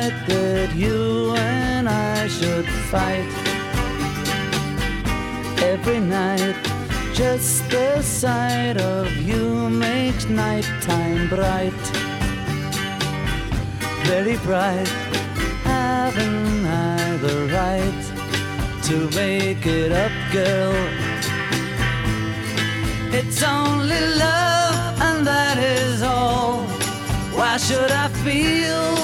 night that you and I should fight. Every night, just the sight of you makes nighttime bright. Very bright, haven't I the right to make it up, girl? It's only love and that is all. Why should I feel